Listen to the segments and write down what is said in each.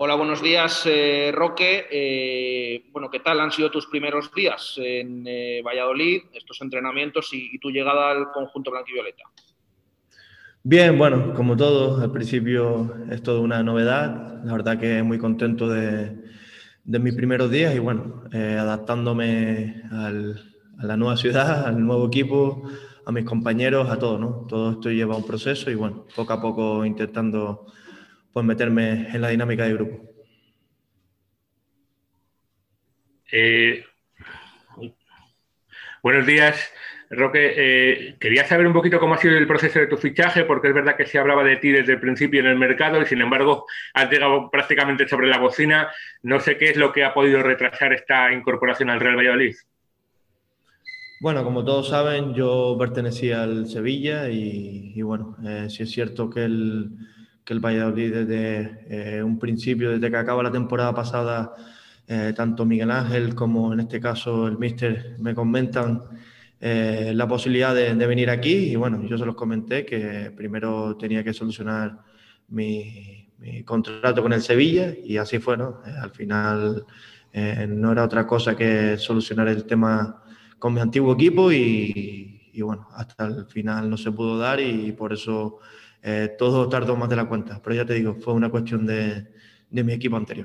Hola, buenos días, Roque. Bueno, ¿qué tal han sido tus primeros días en Valladolid, estos entrenamientos y tu llegada al conjunto blanquivioleta? Bien, bueno, como todo, al principio es toda una novedad. La verdad que muy contento de mis primeros días y bueno, adaptándome a la nueva ciudad, al nuevo equipo, a mis compañeros, a todo, ¿no? Todo esto lleva un proceso y bueno, poco a poco intentando pues meterme en la dinámica de grupo. Eh, Buenos días, Roque. Quería saber un poquito cómo ha sido el proceso de tu fichaje, porque es verdad que se hablaba de ti desde el principio en el mercado y sin embargo has llegado prácticamente sobre la bocina. No sé qué es lo que ha podido retrasar esta incorporación al Real Valladolid. Bueno, como todos saben, yo pertenecía al Sevilla y bueno, sí es cierto que el Valladolid desde un principio, desde que acaba la temporada pasada, tanto Miguel Ángel como en este caso el míster me comentan la posibilidad de venir aquí y bueno, yo se los comenté que primero tenía que solucionar mi contrato con el Sevilla y así fue, ¿no? Al final no era otra cosa que solucionar el tema con mi antiguo equipo y bueno, hasta el final no se pudo dar y por eso todo tardó más de la cuenta. Pero ya te digo, fue una cuestión de mi equipo anterior.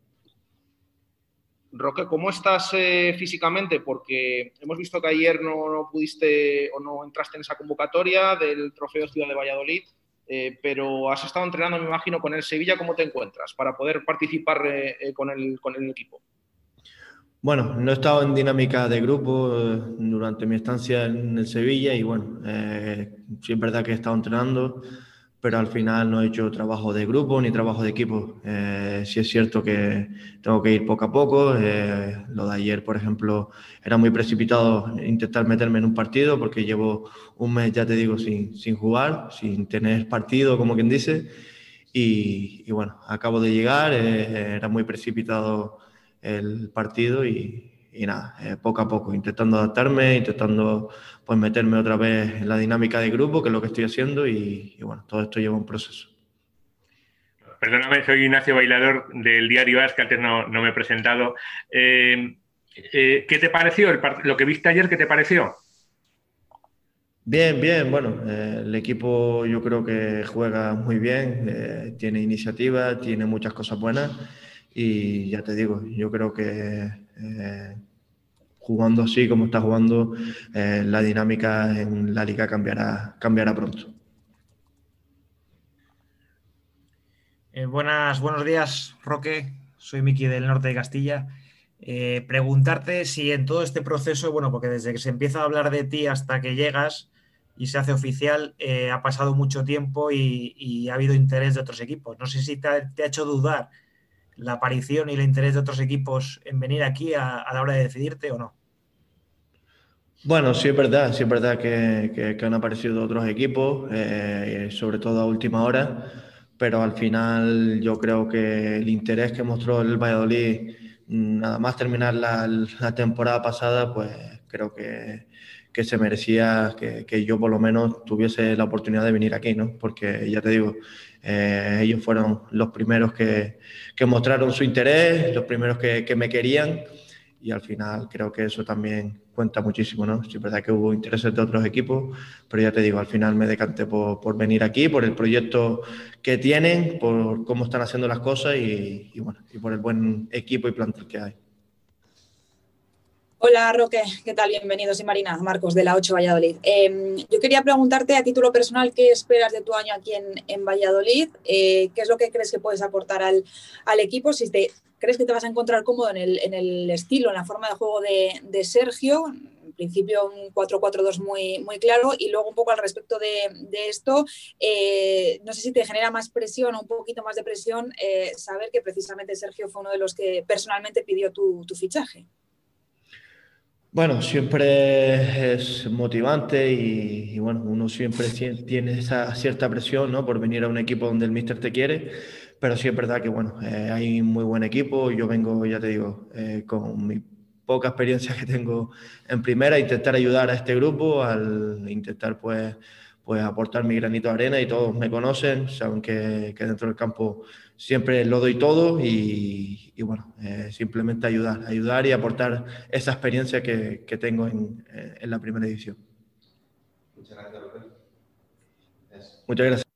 Roque, ¿cómo estás físicamente? Porque hemos visto que ayer no pudiste o no entraste en esa convocatoria del Trofeo Ciudad de Valladolid, pero has estado entrenando, me imagino, con el Sevilla. ¿Cómo te encuentras para poder participar con el equipo? Bueno, no he estado en dinámica de grupo durante mi estancia en el Sevilla y bueno, sí es verdad que he estado entrenando, pero al final no he hecho trabajo de grupo ni trabajo de equipo. Sí es cierto que tengo que ir poco a poco. Lo de ayer, por ejemplo, era muy precipitado intentar meterme en un partido porque llevo un mes, ya te digo, sin jugar, sin tener partido, como quien dice. Y bueno, acabo de llegar, era muy precipitado el partido y nada, poco a poco, intentando adaptarme, intentando pues meterme otra vez en la dinámica de grupo, que es lo que estoy haciendo y bueno, todo esto lleva un proceso. Perdóname, soy Ignacio Bailador del diario AS, que antes no me he presentado. ¿Qué te pareció lo que viste ayer? ¿Qué te pareció? Bien, bien, bueno, el equipo yo creo que juega muy bien, tiene iniciativa, tiene muchas cosas buenas y ya te digo, yo creo que jugando así como está jugando, la dinámica en la liga cambiará pronto. Buenos días, Roque. Soy Miki del norte de Castilla. Preguntarte si en todo este proceso, bueno, porque desde que se empieza a hablar de ti hasta que llegas y se hace oficial, ha pasado mucho tiempo y ha habido interés de otros equipos. No sé si te ha hecho dudar la aparición y el interés de otros equipos en venir aquí a la hora de decidirte o no. Bueno, sí es verdad que han aparecido otros equipos, sobre todo a última hora, pero al final yo creo que el interés que mostró el Valladolid, nada más terminar la temporada pasada, pues creo que se merecía que yo por lo menos tuviese la oportunidad de venir aquí, ¿no? Porque ya te digo, ellos fueron los primeros que mostraron su interés, los primeros que me querían y al final creo que eso también cuenta muchísimo, ¿no? Sí, es verdad que hubo intereses de otros equipos, pero ya te digo, al final me decanté por venir aquí, por el proyecto que tienen, por cómo están haciendo las cosas y bueno, y por el buen equipo y plantel que hay. Hola Roque, ¿qué tal? Bienvenido, soy Marina Marcos de la 8 Valladolid. Yo quería preguntarte a título personal qué esperas de tu año aquí en Valladolid, qué es lo que crees que puedes aportar al equipo, si crees que te vas a encontrar cómodo en el estilo, en la forma de juego de Sergio, en principio un 4-4-2 muy claro, y luego un poco al respecto de esto, no sé si te genera más presión o un poquito más de presión saber que precisamente Sergio fue uno de los que personalmente pidió tu fichaje. Bueno, siempre es motivante y bueno, uno siempre tiene esa cierta presión, ¿no? Por venir a un equipo donde el míster te quiere, pero sí es verdad que bueno, hay un muy buen equipo. Yo vengo, ya te digo, con mi poca experiencia que tengo en primera, a intentar ayudar a este grupo, al intentar pues pues aportar mi granito de arena, y todos me conocen, saben que dentro del campo siempre lo doy todo y bueno, simplemente ayudar y aportar esa experiencia que tengo en la primera división. Muchas gracias, López. Muchas gracias.